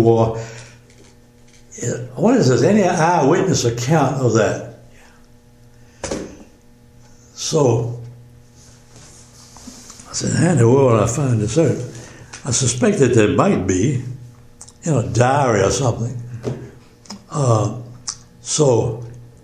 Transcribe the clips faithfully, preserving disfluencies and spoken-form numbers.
War. I wonder if there's any eyewitness account of that. So I said, how in the world I find this out? I suspect that there might be in a diary or something. Uh, so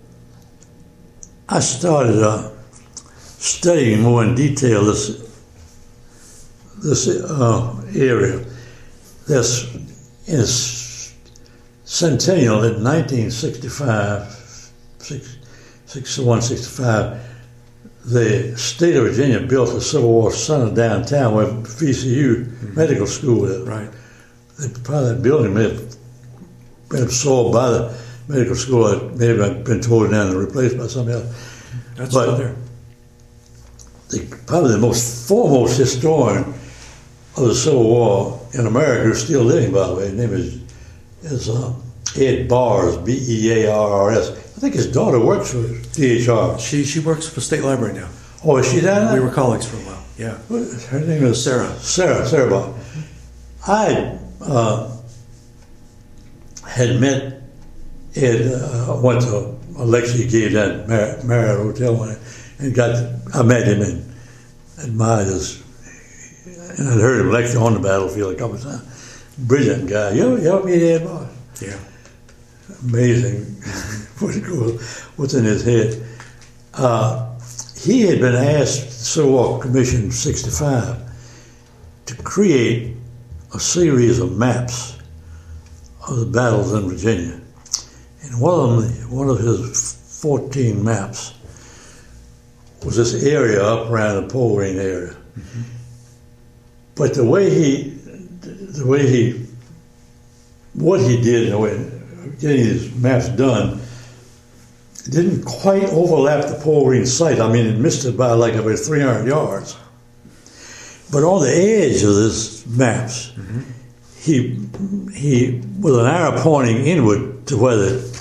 I started uh, studying more in detail this this uh, area. This in its centennial in nineteen sixty-five, sixty-one, sixty-five, the state of Virginia built a Civil War center downtown where V C U mm-hmm. Medical School is. Right. The, part of that building may have been absorbed by the medical school. It may have been torn down and replaced by something else. That's but still there. The, probably the most foremost historian of the Civil War in America, who's still living, by the way, his name is, is uh, Ed Bars, B E A R R S. I think his daughter works for D H R. She she works for the State Library now. Oh, is she down there? We were colleagues for a while, yeah. Her name is Sarah. Sarah, Sarah Bar. I uh, had met Ed, uh, went to a lecture he gave at Mar- Marriott Hotel one, and got to, I met him and admired his, and I'd heard him lecture on the battlefield a couple of times. Brilliant guy. You, you ever meet Ed Bars? Yeah. Amazing what goes, what's in his head. Uh, he had been asked, Civil War Commission sixty-five, to create a series of maps of the battles in Virginia. And one of them, one of his fourteen maps was this area up around the Pole Green area. Mm-hmm. But the way he, the way he, what he did in the way, getting his maps done, didn't quite overlap the Pole Green site. I mean, it missed it by like about three hundred yards. But on the edge of this maps, mm-hmm. he, he, with an arrow pointing inward to where the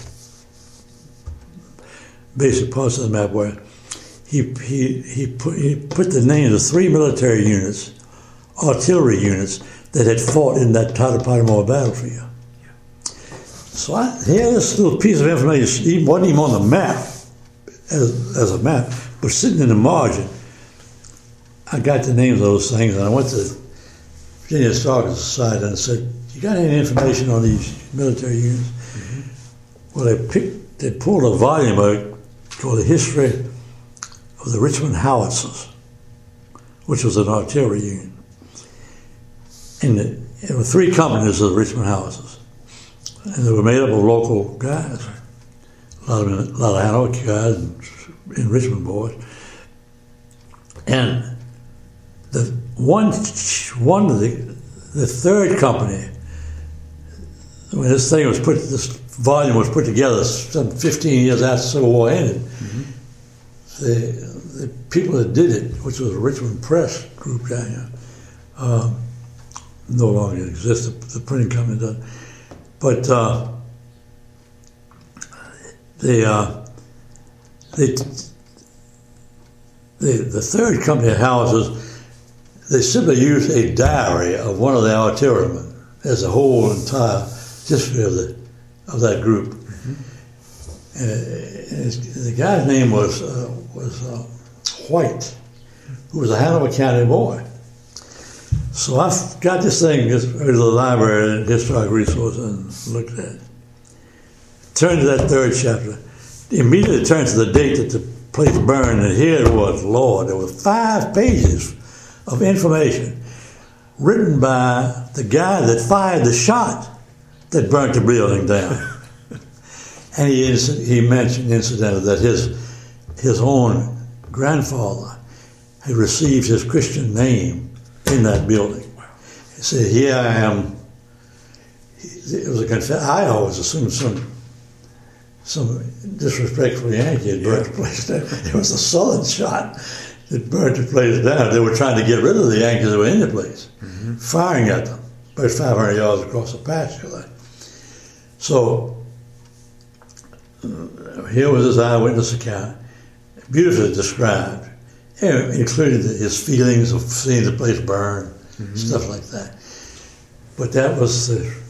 basic parts of the map were, he, he, he, put, he put the names of three military units, artillery units, that had fought in that Totopotomoy battlefield. So I, here, this little piece of information, he wasn't even on the map as, as a map, but sitting in the margin. I got the names of those things, and I went to the Virginia Historical Society and said, "You got any information on these military units?" Mm-hmm. Well, they picked, they pulled a volume out called "The History of the Richmond Howitzers," which was an artillery unit. And the, there were three companies of the Richmond Howitzers. And they were made up of local guys, a lot of a lot of Hanover guys and, and Richmond boys. And the one one of the the third company, when this thing was put, this volume was put together some fifteen years after the Civil War ended. Mm-hmm. The the people that did it, which was a Richmond Press group down here, um, no longer exists. The, the printing company does. But uh, the, uh, the the the third company of houses, they simply used a diary of one of the artillerymen as a whole entire history of the of that group. Mm-hmm. And, and his, the guy's name was uh, was uh, White, who was a Hanover County boy. So I got this thing just to the library and historic resources and looked at it. Turned to that third chapter. Immediately turned to the date that the place burned, and here it was, Lord, there were five pages of information written by the guy that fired the shot that burnt the building down. And he he mentioned, incidentally, that his his own grandfather had received his Christian name in that building. He said, "Here I am." It was a confession. I always assumed some some disrespectful Yankee had burnt the place down. It was a Southern shot that burnt the place down. They were trying to get rid of the Yankees that were in the place, mm-hmm. firing at them about five hundred yards across the pasture. So uh, here was his eyewitness account, beautifully described. It included his feelings of seeing the place burn, mm-hmm. stuff like that. But that was the